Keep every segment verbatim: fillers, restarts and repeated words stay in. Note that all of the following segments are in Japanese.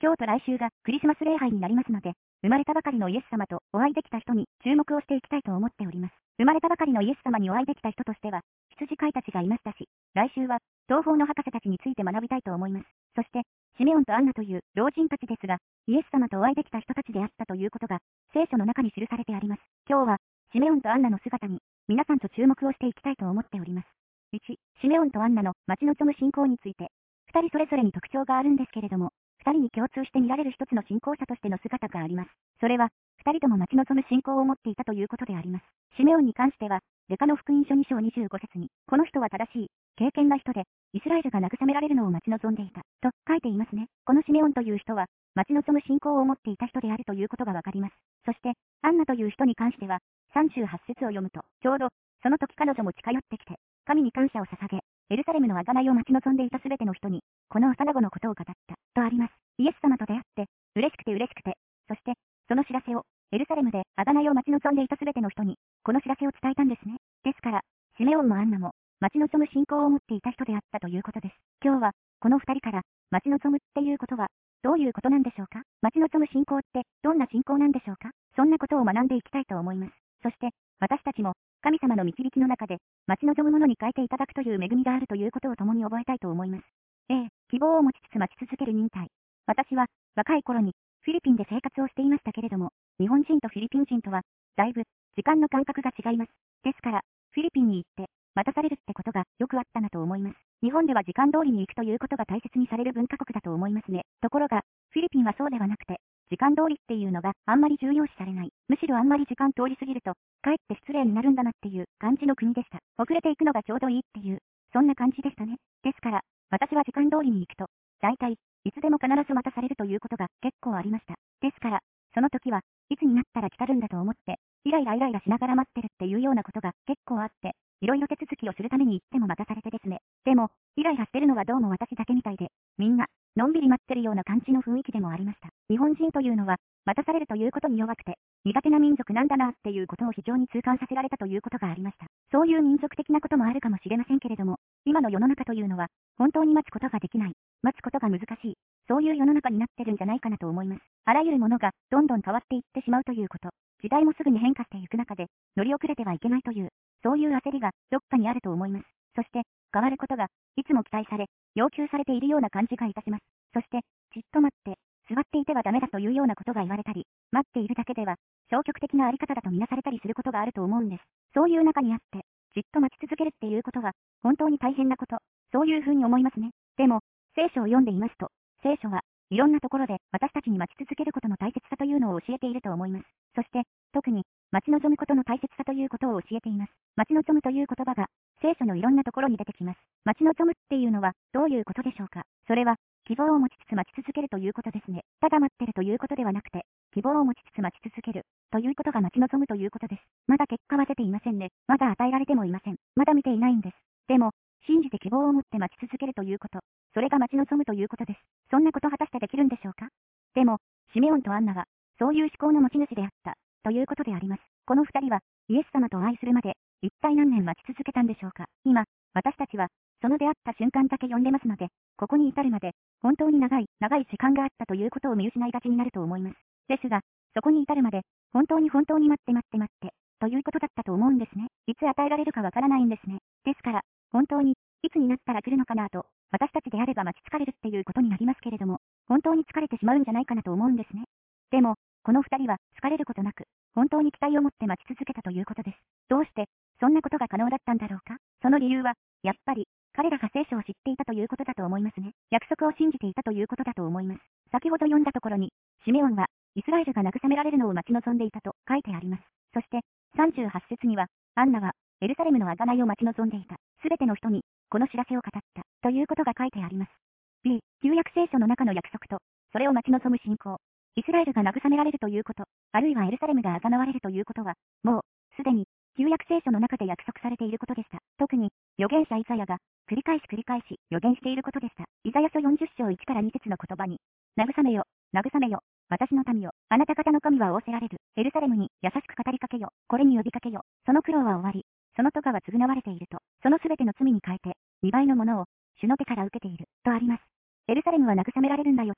今日と来週がクリスマス礼拝になりますので、生まれたばかりのイエス様とお会いできた人に注目をしていきたいと思っております。生まれたばかりのイエス様にお会いできた人としては、羊飼いたちがいましたし、来週は東方の博士たちについて学びたいと思います。そして、シメオンとアンナという老人たちですが、イエス様とお会いできた人たちであったということが、聖書の中に記されてあります。今日は、シメオンとアンナの姿に、皆さんと注目をしていきたいと思っております。いち、シメオンとアンナの待ち望む信仰について、ふたりそれぞれに特徴があるんですけれども、ふたりに共通して見られる一つの信仰者としての姿があります。それは、ふたりとも待ち望む信仰を持っていたということであります。シメオンに関しては、ルカの福音書に章にじゅうご節に、この人は正しい、敬虔な人で、イスラエルが慰められるのを待ち望んでいた、と書いていますね。このシメオンという人は、待ち望む信仰を持っていた人であるということがわかります。そして、アンナという人に関しては、さんじゅうはち節を読むと、ちょうど、その時彼女も近寄ってきて、神に感謝を捧げ、エルサレムの贖いを待ち望んでいたすべての人に、この幼子のことを語った、とあります。イエス様と出会って、嬉しくて嬉しくて、そして、その知らせを、エルサレムで贖いを待ち望んでいたすべての人に、この知らせを伝えたんですね。ですから、シメオンもアンナも、待ち望む信仰を持っていた人であったということです。今日は、この二人から、待ち望むっていうことは、どういうことなんでしょうか？待ち望む信仰って、どんな信仰なんでしょうか？そんなことを学んでいきたいと思います。そして、私たちも、神様の導きの中で、待ち望むものに変えていただくという恵みがあるということを共に覚えたいと思います。A、希望を持ちつつ待ち続ける忍耐。私は、若い頃に、フィリピンで生活をしていましたけれども、日本人とフィリピン人とは、だいぶ、時間の感覚が違います。ですから、フィリピンに行って、待たされるってことがよくあったなと思います。日本では時間通りに行くということが大切にされる文化国だと思いますね。ところが、フィリピンはそうではなくて、時間通りっていうのがあんまり重要視されない。むしろあんまり時間通り過ぎると、かえって失礼になるんだなっていう感じの国でした。遅れていくのがちょうどいいっていう、そんな感じでしたね。ですから、私は時間通りに行くと、大体、いつでも必ず待たされるということが結構ありました。ですから、その時は、いつになったら来たるんだと思って、イライライライラしながら待ってるっていうようなことが結構あって、いろいろ手続きをするために行っても待たされてですね。でも、イライラしてるのはどうも私だけみたいで、みんな、のんびり待ってるような感じの雰囲気でもありました。日本人というのは、待たされるということに弱くて、苦手な民族なんだなっていうことを非常に痛感させられたということがありました。そういう民族的なこともあるかもしれませんけれども、今の世の中というのは、本当に待つことができない、待つことが難しい、そういう世の中になってるんじゃないかなと思います。あらゆるものがどんどん変わっていってしまうということ、時代もすぐに変化していく中で、乗り遅れてはいけないという、そういう焦りがどっかにあると思います。そして、変わることが、いつも期待され、要求されているような感じがいたします。そして、じっと待って、座っていてはダメだというようなことが言われたり、待っているだけでは、消極的なあり方だとみなされたりすることがあると思うんです。そういう中にあって、じっと待ち続けるっていうことは、本当に大変なこと、そういうふうに思いますね。でも、聖書を読んでいますと、聖書はいろんなところで私たちに待ち続けることの大切さというのを教えていると思います。そして、特に、待ち望むことの大切さということを教えています。待ち望むという言葉が、聖書のいろんなところに出てきます。待ち望むっていうのは、どういうことでしょうか？それは、希望を持ちつつ待ち続けるということですね。ただ待ってるということではなくて、希望を持ちつつ待ち続ける、ということが待ち望むということです。まだ結果は出ていませんね。まだ与えられてもいません。まだ見ていないんです。でも、信じて希望を持って待ち続けるということ、それが待ち望むということです。そんなこと果たしてできるんでしょうか？でも、シメオンとアンナは、そういう思考の持ち主であった、ということであります。この二人は、イエス様とお会いするまで、一体何年待ち続けたんでしょうか？今、私たちは、その出会った瞬間だけ読んでますので、ここに至るまで、本当に長い、長い時間があったということを見失いがちになると思います。ですが、そこに至るまで、本当に本当に待って待って待って、ということだったと思うんですね。いつ与えられるかわからないんですね。ですから、本当に、いつになったら来るのかなと、私たちであれば待ち疲れるっていうことになりますけれども、本当に疲れてしまうんじゃないかなと思うんですね。でも、この二人は疲れることなく、本当に期待を持って待ち続けたということです。どうして、そんなことが可能だったんだろうか？その理由は、やっぱり、彼らが聖書を知っていたということだと思いますね。約束を信じていたということだと思います。先ほど読んだところに、シメオンは、イスラエルが慰められるのを待ち望んでいたと書いてあります。そして、さんじゅうはち節には、アンナは、エルサレムの贖いを待ち望んでいた。すべての人に、この知らせを語った、ということが書いてあります。B、旧約聖書の中の約束と、それを待ち望む信仰。イスラエルが慰められるということ、あるいはエルサレムが贖われるということは、もう、すでに、旧約聖書の中で約束されていることでした。特に、預言者イザヤが、繰り返し繰り返し予言していることでした。イザヤ書よんじゅっ章いちからに節の言葉に、慰めよ、慰めよ、私の民よ、あなた方の神は仰せられる。エルサレムに優しく語りかけよ、これに呼びかけよ。その苦労は終わり、その咎は償われていると、そのすべての罪に変えて、にばいのものを、主の手から受けている、とあります。エルサレムは慰められるんだよと、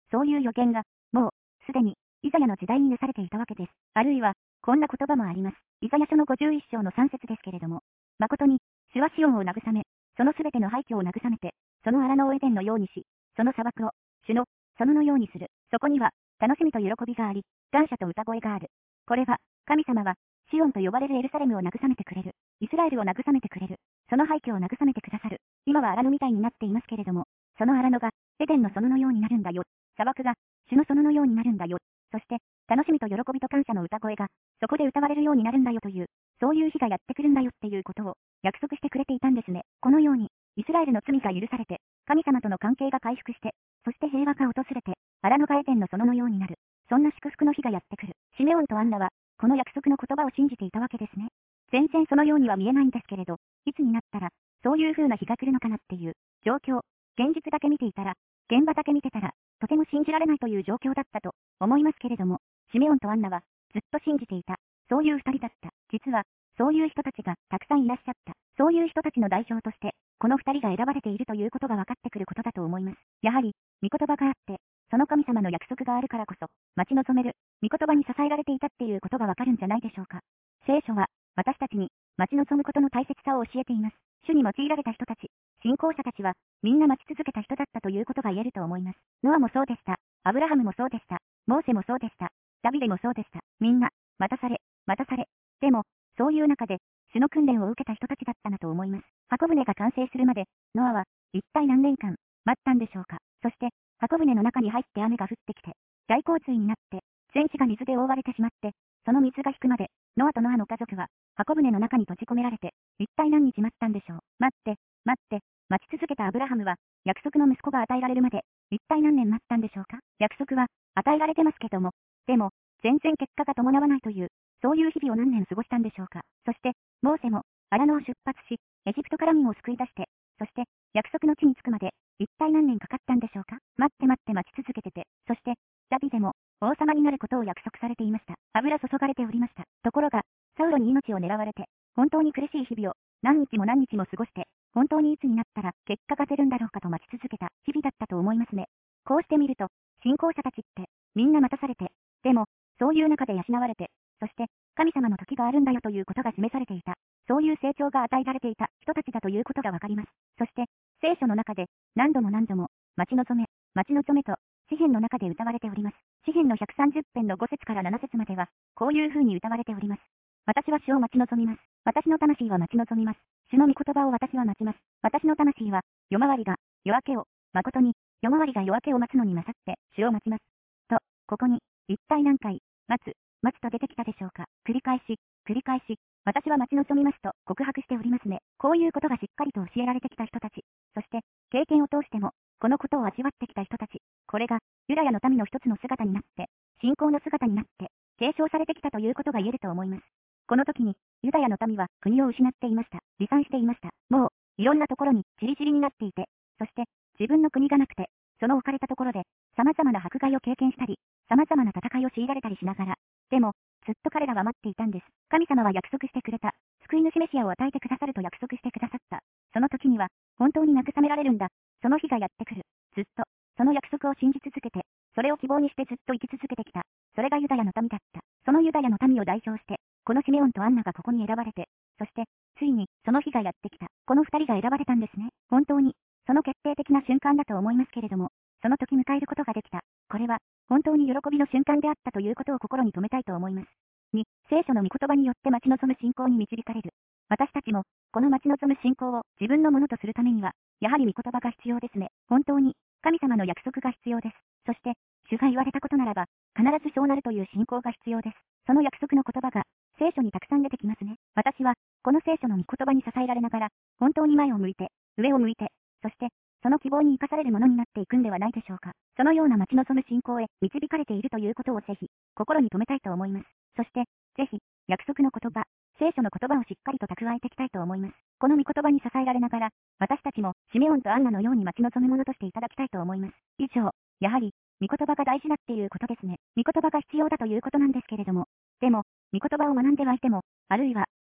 そういう予言が、もう、すでに、イザヤの時代になされていたわけです。あるいは、こんな言葉もあります。イザヤ書のごじゅういっ章のさん節ですけれども、誠に、主はシオンを慰め、そのすべての廃墟を慰めて、その荒野をエデンのようにし、その砂漠を、主の、園のようにする。そこには、楽しみと喜びがあり、感謝と歌声がある。これは、神様は、シオンと呼ばれるエルサレムを慰めてくれる。イスラエルを慰めてくれる。その廃墟を慰めてくださる。今は荒野みたいになっていますけれども、その荒野が、エデンの園のようになるんだよ。砂漠が、主の園のようになるんだよ。そして、楽しみと喜びと感謝の歌声が、そこで歌われるようになるんだよという、そういう日がやってくるんだよっていうことを、約束してくれていたんですね。このように、イスラエルの罪が許されて、神様との関係が回復して、そして平和が訪れて、荒野がエデンの園のようになる。そんな祝福の日がやってくる。シメオンとアンナは、この約束の言葉を信じていたわけですね。全然そのようには見えないんですけれど、いつになったら、そういう風な日が来るのかなっていう、状況、現実だけ見ていたら、現場だけ見てたら、とても信じられないという状況だったと思いますけれども、シメオンとアンナは、ずっと信じていた。そういう二人だった。実は、そういう人たちがたくさんいらっしゃった。そういう人たちの代表として、この二人が選ばれているということが分かってくることだと思います。やはり、御言葉があって、その神様の約束があるからこそ、待ち望める、御言葉に支えられていたっていうことがわかるんじゃないでしょうか。聖書は、私たちに、待ち望むことの大切さを教えています。主に用いられた人たち、信仰者たちは、みんな待ち続けた人だったということが言えると思います。ノアもそうでした。アブラハムもそうでした。モーセもそうでした。ダビデもそうでした。みんな、待たされ、待たされ。でも、そういう中で、主の訓練を受けた人たちだったなと思います。箱舟が完成するまで、ノアは、一体何年間、待ったんでしょうか。そして、箱舟の中に入って雨が降ってきて、大洪水になって、全地が水で覆われてしまって、その水が引くまで、ノアとノアの家族は、箱舟の中に閉じ込められて、一体何日待ったんでしょう。待って、待って、待ち続けたアブラハムは、約束の息子が与えられるまで、一体何年待ったんでしょうか。約束は、与えられてますけども、でも、全然結果が伴わないという、そういう日々を何年過ごしたんでしょうか。そして、モーセも、荒野を出発し、エジプトから民を救い出して、そして、約束の地に着くまで、一体何年かかったんでしょうか。待って待って待ち続けてて、そして、ダビデも、王様になることを約束されていました。油注がれておりました。ところが、サウロに命を狙われて、本当に苦しい日々を、何日も何日も過ごして、本当にいつになったら結果が出るんだろうかと待ち続けた日々だったと思いますね。こうしてみると、信仰者たちって、みんな待たされて、でも、そういう中で養われて、そして、神様の時があるんだよということが示されていた、そういう成長が与えられていた人たちだということがわかります。そして、聖書の中で、何度も何度も、待ち望め、待ち望めと、詩篇の中で歌われております。詩篇のひゃくさんじゅっ編のご節からなな節までは、こういう風に歌われております。私は主を待ち望みます。私の魂は待ち望みます。主の御言葉を私は待ちます。私の魂は、夜回りが、夜明けを、誠に、夜回りが夜明けを待つのに勝って、主を待ちます。と、ここに、一体何回、待つ、待つと出てきたでしょうか。繰り返し、繰り返し、私は待ち望みますと告白しておりますね。こういうことがしっかりと教えられてきた人たち、そして、経験を通しても、このことを味わってきた人たち、これが、ユダヤの民の一つの姿になって、信仰の姿になって、継承されてきたということが言えると思います。この時に、ユダヤの民は国を失っていました。離散していました。もう、いろんなところにチリチリになっていて、そして、自分の国がなくて、その置かれたところで、様々な迫害を経験したり、様々な戦いを強いられたりしながら、でも、ずっと彼らは待っていたんです。神様は約束してくれた。救い主メシアを与えてくださると約束してくださった。その時には、本当に慰められるんだ。その日がやってくる。ずっと、その約束を信じ続けて、それを希望にしてずっと生き続けてきた。それがユダヤの民だった。そのユダヤの民を代表して、このシメオンとアンナがここに選ばれて、そして、ついに、その日がやってきた。この二人が選ばれたんですね。本当に、その決定的な瞬間だと思いますけれども、その時迎えることができた。これは、本当に喜びの瞬間であったということを心に留めたいと思います。に、聖書の御言葉によって待ち望む信仰に導かれる。私たちも、この待ち望む信仰を自分のものとするためには、やはり御言葉が必要ですね。本当に、神様の約束が必要です。そして、主が言われたことならば、必ずそうなるという信仰が必要です。その約束の言葉が、聖書にたくさん出てきますね。私は、この聖書の御言葉に支えられながら、本当に前を向いて、上を向いて、そして、その希望に生かされるものになっていくんではないでしょうか。そのような待ち望む信仰へ導かれているということをぜひ、心に留めたいと思います。そして、ぜひ、約束の言葉、聖書の言葉をしっかりと蓄えていきたいと思います。この御言葉に支えられながら、私たちもシメオンとアンナのように待ち望むものとしていただきたいと思います。以上、やはり、御言葉が大事だっていうことですね。御言葉が必要だということなんですけれども、でも、御言葉を学んではいても、あるいは、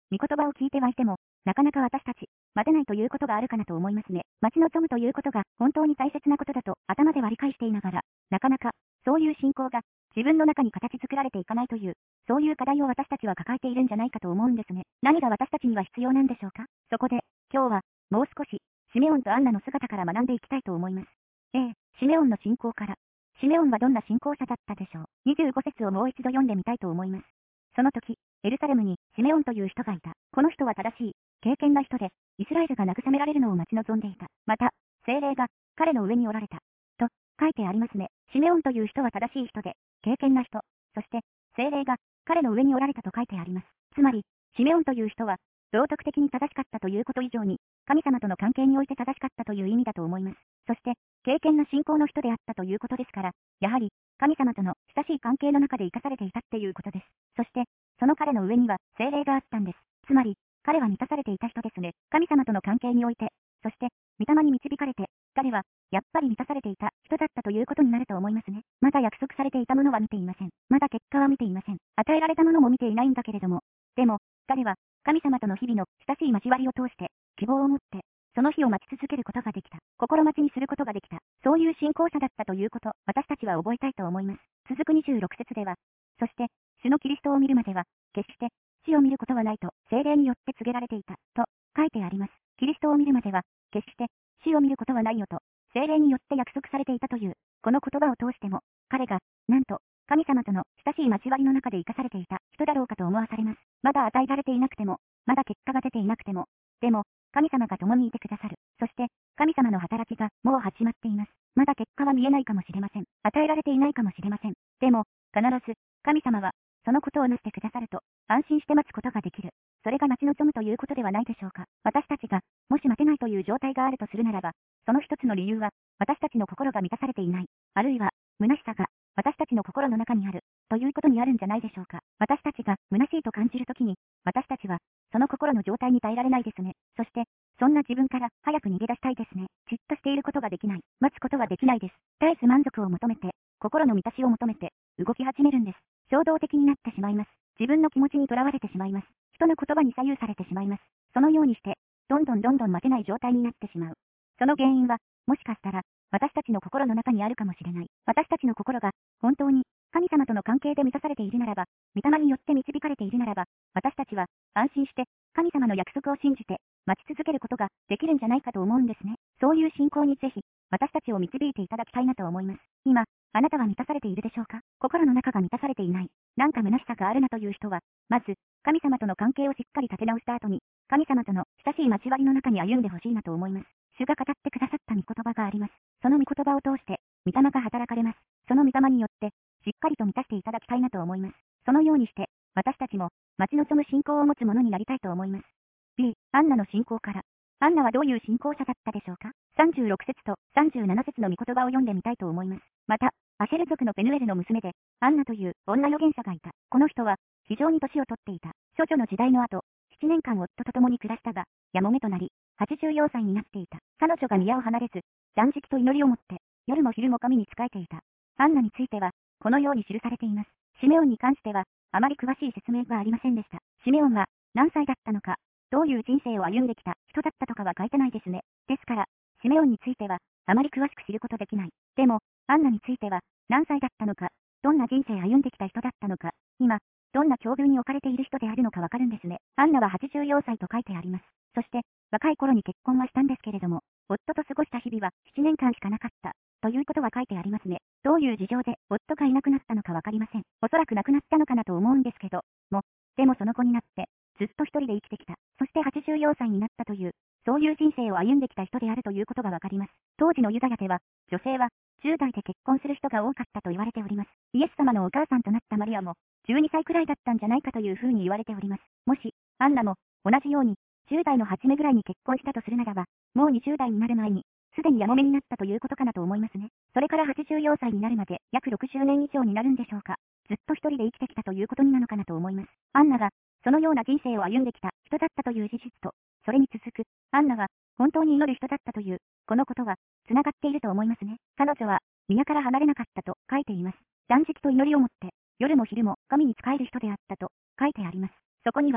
御言葉を聞いてはいても、なかなか私たち、待てないということがあるかなと思いますね。待ち望むということが本当に大切なことだと頭では理解していながら、なかなか、そういう信仰が自分の中に形作られていかないという、そういう課題を私たちは抱えているんじゃないかと思うんですね。何が私たちには必要なんでしょうか。そこで、今日は、もう少し、シメオンとアンナの姿から学んでいきたいと思います。A、シメオンの信仰から。シメオンはどんな信仰者だったでしょう。にじゅうご節をもう一度読んでみたいと思います。その時、エルサレムにシメオンという人がいた。この人は正しい、敬虔な人で、イスラエルが慰められるのを待ち望んでいた。また、聖霊が彼の上におられた。と書いてありますね。シメオンという人は正しい人で、敬虔な人。そして、聖霊が彼の上におられたと書いてあります。つまり、シメオンという人は、道徳的に正しかったということ以上に、神様との関係において正しかったという意味だと思います。そして、敬虔な信仰の人であったということですから、やはり、神様との親しい関係の中で生かされていたっていうことです。そして、その彼の上には聖霊があったんです。つまり、彼は満たされていた人ですね。神様との関係において、そして、御霊に導かれて、彼は、やっぱり満たされていた人だったということになると思いますね。まだ約束されていたものは見ていません。まだ結果は見ていません。与えられたものも見ていないんだけれども。でも、彼は、神様との日々の親しい交わりを通して、希望を持って、その日を待ち続けることができた。心待ちにすることができた。そういう信仰者だったということ、私たちは覚えたいと思います。続くにじゅうろく節では、そして、主のキリストを見るまでは、決して、死を見ることはないと、聖霊によって告げられていた、と書いてあります。キリストを見るまでは、決して、死を見ることはないよと、聖霊によって約束されていたという、この言葉を通しても、彼が、なんと、神様との親しい交わりの中で生かされていた人だろうかと思わされます。まだ与えられていなくても、まだ結果が出ていなくても、でも、神様が共にいてくださる。そして、神様の働きがもう始まっています。まだ結果は見えないかもしれません。与えられていないかもしれません。でも、必ず、神様は、そのことをなしてくださると、安心して待つことができる。それが待ち望むということではないでしょうか。私たちが、もし待てないという状態があるとするならば、その一つの理由は、私たちの心が満たされていない。あるいは、虚しさが、私たちの心の中にある、ということにあるんじゃないでしょうか。私たちが虚しいと感じるときに、私たちは、その心の状態に耐えられないですね。そして、そんな自分から早く逃げ出したいですね。じっとしていることができない。待つことはできないです。絶えず満足を求めて、心の満たしを求めて、動き始めるんです。衝動的になってしまいます。自分の気持ちにとらわれてしまいます。人の言葉に左右されてしまいます。そのようにして、どんどんどんどん待てない状態になってしまう。その原因は、もしかしたら、私たちの心の中にあるかもしれない。私たちの心が、本当に、神様との関係で満たされているならば、御霊によって導かれているならば、私たちは、安心して、神様の約束を信じて、待ち続けることができるんじゃないかと思うんですね。そういう信仰にぜひ、私たちを導いていただきたいなと思います。今、あなたは満たされているでしょうか？心の中が満たされていない。なんか虚しさがあるなという人は、まず、神様との関係をしっかり立て直した後に、神様との親しい交わりの中に歩んでほしいなと思います。主が語ってくださった御言葉があります。その御言葉を通して、御霊が働かれます。その御霊によって、しっかりと満たしていただきたいなと思います。そのようにして、私たちも、待ち望む信仰を持つ者になりたいと思います。B、アンナの信仰から。アンナはどういう信仰者だったでしょうか？ さんじゅうろく 節とさんじゅうなな節の御言葉を読んでみたいと思います。また、アシェル族のペヌエルの娘で、アンナという女預言者がいた。この人は、非常に年を取っていた。処女の時代の後、ななねんかん夫と共に暮らしたが、やもめとなり、はちじゅうよんさいになっていた。彼女が宮を離れず、断食と祈りをもって、夜も昼も神に仕えていた。アンナについては、このように記されています。シメオンに関しては、あまり詳しい説明がありませんでした。シメオンは、何歳だったのか、どういう人生を歩んできた人だったとかは書いてないですね。ですから、シメオンについては、あまり詳しく知ることできない。でも、アンナについては、何歳だったのか、どんな人生歩んできた人だったのか、今、どんな境遇に置かれている人であるのかわかるんですね。アンナははちじゅうよんさいと書いてあります。そして、若い頃に結婚はしたんですけれども、夫と過ごした日々はななねんかんしかなかった。ということは書いてありますね。どういう事情で夫がいなくなったのかわかりません。おそらく亡くなったのかなと思うんですけど、も、でもその子になって、ずっと一人で生きてきた。そしてはちじゅうよんさいになったという、そういう人生を歩んできた人であるということがわかります。当時のユダヤでは、女性はじゅう代で結婚する人が多かったと言われております。イエス様のお母さんとなったマリアも、じゅうにさいくらいだったんじゃないかというふうに言われております。もし、アンナも、同じように、じゅう代の初めぐらいに結婚したとするならば、もうにじゅう代になる前に、すでにやもめになったということかなと思いますね。それからはちじゅうよんさいになるまで約ろくじゅうねん以上になるんでしょうか。ずっと一人で生きてきたということになのかなと思います。アンナが、そのような人生を歩んできた人だったという事実と、それに続く、アンナは、本当に祈る人だったという、このことは、繋がっていると思いますね。彼女は、宮から離れなかったと書いています。断食と祈りをもって、夜も昼も神に仕える人であったと書いてあります。そこには、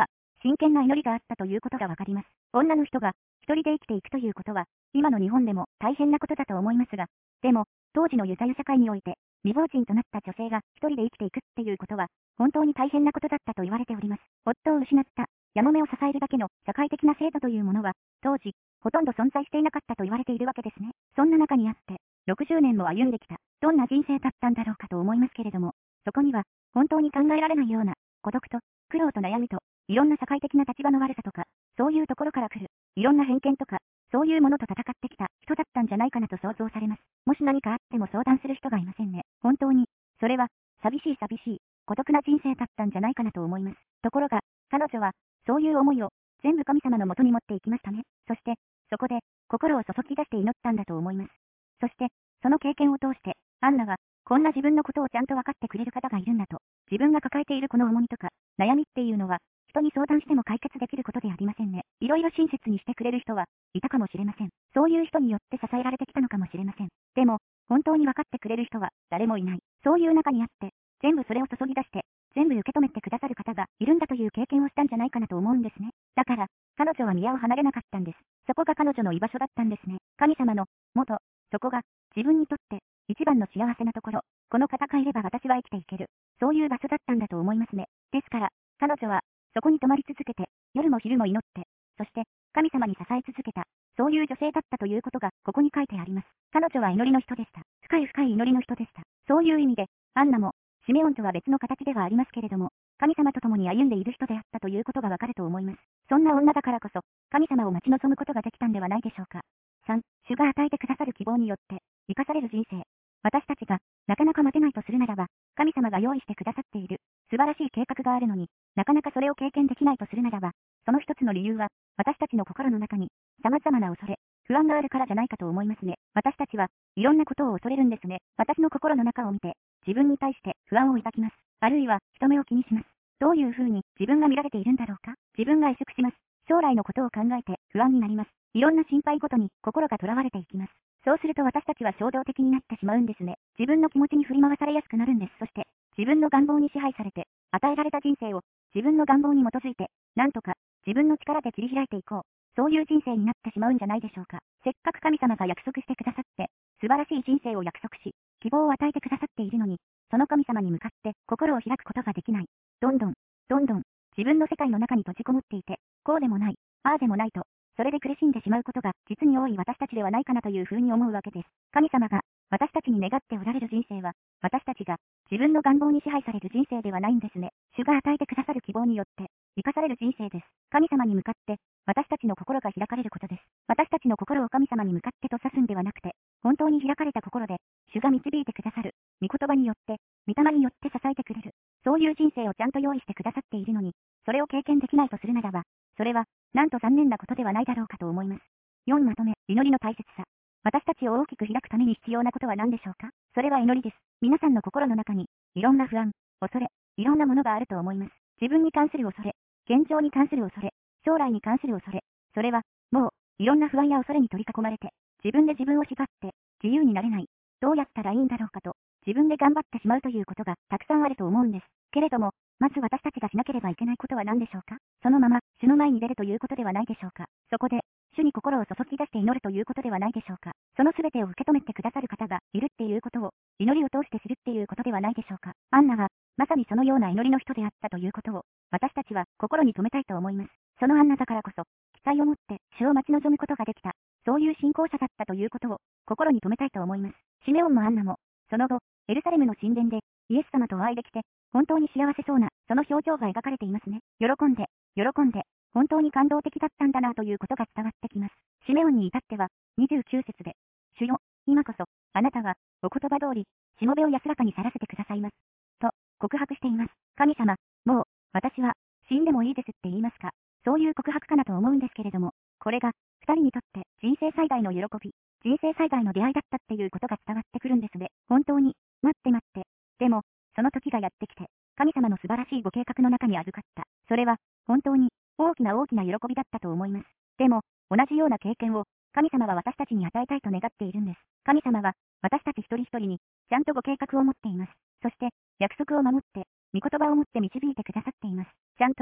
真剣な祈りがあったということがわかります。女の人が一人で生きていくということは、今の日本でも大変なことだと思いますが、でも、当時のユダヤ社会において、未亡人となった女性が一人で生きていくっていうことは、本当に大変なことだったと言われております。夫を失ったやもめを支えるだけの社会的な制度というものは、当時、ほとんど存在していなかったと言われているわけですね。そんな中にあって、ろくじゅうねんも歩んできた、どんな人生だったんだろうかと思いますけれども、そこには、本当に考えられないような、孤独と、苦労と悩みと、いろんな社会的な立場の悪さとか、そういうところから来る、いろんな偏見とか、そういうものと戦ってきた人だったんじゃないかなと想像されます。もし何かあっても相談する人がいませんね。本当に、それは、寂しい寂しい、孤独な人生だったんじゃないかなと思います。ところが、彼女は、そういう思いを、全部神様のもとに持っていきましたね。そして、そこで、心を注ぎ出して祈ったんだと思います。そして、その経験を通して、アンナは、こんな自分のことをちゃんと分かってくれる方がいるんだと、自分が抱えているこの重荷とか、悩みっていうのは、人に相談しても解決できることでありませんね。いろいろ親切にしてくれる人はいたかもしれません。そういう人によって支えられてきたのかもしれません。でも、本当に分かってくれる人は誰もいない。そういう中にあって、全部それを注ぎ出して、全部受け止めてくださる方がいるんだという経験をしたんじゃないかなと思うんですね。だから、彼女は宮を離れなかったんです。そこが彼女の居場所だったんですね。神様の、元、そこが、自分にとって、一番の幸せなところ、この方がいれば私は生きていける。そういう場所だったんだと思いますね。ですから、彼女は、そこに泊まり続けて、夜も昼も祈って、そして、神様に支え続けた、そういう女性だったということが、ここに書いてあります。彼女は祈りの人でした。深い深い祈りの人でした。そういう意味で、アンナも、シメオンとは別の形ではありますけれども、神様と共に歩んでいる人であったということがわかると思います。そんな女だからこそ、神様を待ち望むことができたんではないでしょうか。さん、主が与えてくださる希望によって、生かされる人生。私たちが、なかなか待てないとするならば、神様が用意してくださっている、素晴らしい計画があるのに、なかなかそれを経験できないとするならば、その一つの理由は、私たちの心の中に、様々な恐れ、不安があるからじゃないかと思いますね。私たちは、いろんなことを恐れるんですね。私の心の中を見て、自分に対して不安を抱きます。あるいは、人目を気にします。どういうふうに自分が見られているんだろうか。自分が萎縮します。将来のことを考えて不安になります。いろんな心配ごとに心が囚われていきます。そうすると私たちは衝動的になってしまうんですね。自分の気持ちに振り回されやすくなるんです。そして、自分の願望に支配されて、与えられた人生を自分の願望に基づいて、なんとか自分の力で切り開いていこう。そういう人生になってしまうんじゃないでしょうか。せっかく神様が約束してくださって、素晴らしい人生を約束し、希望を与えてくださっているのに、その神様に向かって心を開くことができない。どんどん、どんどん、自分の世界の中に閉じこもっていて、こうでもない、ああでもないと、それで苦しんでしまうことが実に多い私たちではないかなというふうに思うわけです。神様が私たちに願っておられる人生は、私たちが自分の願望に支配される人生ではないんですね。主が与えてくださる希望によって、生かされる人生です。神様に向かって、私たちの心が開かれることです。私たちの心を神様に向かって閉ざすんではなくて、本当に開かれた心で、主が導いてくださる、御言葉によって、御霊によって支えてくれる、そういう人生をちゃんと用意してくださっているのに、それを経験できないとするならば、それは、なんと残念なことではないだろうかと思います。よんまとめ、祈りの大切さ。私たちを大きく開くために必要なことは何でしょうか。それは祈りです。皆さんの心の中に、いろんな不安、恐れ、いろんなものがあると思います。自分に関する恐れ、現状に関する恐れ、将来に関する恐れ、それは、もう、いろんな不安や恐れに取り囲まれて、自分で自分を縛って、自由になれない。どうやったらいいんだろうかと、自分で頑張ってしまうということがたくさんあると思うんです。けれども、まず私たちがしなければいけないことは何でしょうか。そのまま、主の前に出るということではないでしょうか。そこで、主に心を注ぎ出して祈るということではないでしょうか。その全てを受け止めてくださる方がいるっていうことを、祈りを通して知るっていうことではないでしょうか。アンナは、まさにそのような祈りの人であったということを、私たちは心に留めたいと思います。そのアンナだからこそ、期待を持って主を待ち望むことができた、そういう信仰者だったということを、心に留めたいと思います。シメオンもアンナも、その後、エルサレムの神殿で、イエス様とお会いできて、本当に幸せそうな、その表情が描かれていますね。喜んで、喜んで、本当に感動的だったんだなということが伝わってきます。シメオンに至っては、にじゅうきゅう節で、主よ、今こそ、あなたは、お言葉通り、しもべを安らかに去らせてくださいます。と、告白しています。神様、もう、私は、死んでもいいですって言いますか。そういう告白かなと思うんですけれども、これが、二人にとって人生最大の喜び、人生最大の出会いだったっていうことが伝わってくるんですね。本当に、待って待って。でも、その時がやってきて、神様の素晴らしいご計画の中に預かった。それは、本当に、大きな大きな喜びだったと思います。でも、同じような経験を、神様は私たちに与えたいと願っているんです。神様は、私たち一人一人に、ちゃんとご計画を持っています。そして、約束を守って、御言葉を持って導いてくださっています。ちゃんと、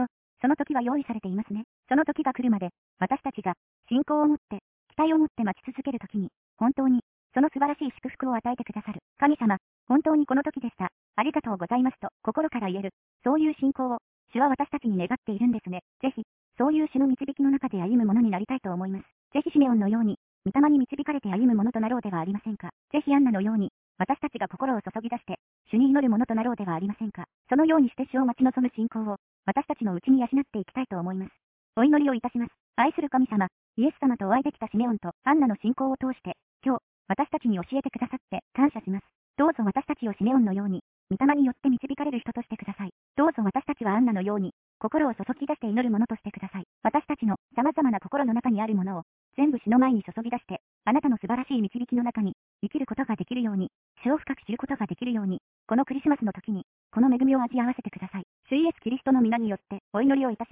その時は用意されていますね。その時が来るまで、私たちが、信仰を持って、期待を持って待ち続ける時に、本当に、その素晴らしい祝福を与えてくださる。神様、本当にこの時でした。ありがとうございますと、心から言える。そういう信仰を、主は私たちに願っているんですね。ぜひ、そういう主の導きの中で歩むものになりたいと思います。ぜひシメオンのように、御霊に導かれて歩むものとなろうではありませんか。ぜひアンナのように、私たちが心を注ぎ出して、主に祈るものとなろうではありませんか。そのようにして主を待ち望む信仰を、私たちのうちに養っていきたいと思います。お祈りをいたします。愛する神様、イエス様とお会いできたシメオンとアンナの信仰を通して、今日、私たちに教えてくださって感謝します。どうぞ私たちをシメオンのように、御霊によって導かれる人としてください。どうぞ私たちはアンナのように、心を注ぎ出して祈るものとしてください。私たちの様々な心の中にあるものを、全部主の前に注ぎ出して、あなたの素晴らしい導きの中に、生きることができるように、主を深く知ることができるように、このクリスマスの時に、この恵みを味合わせてください。主イエスキリストの皆によって、お祈りをいたします。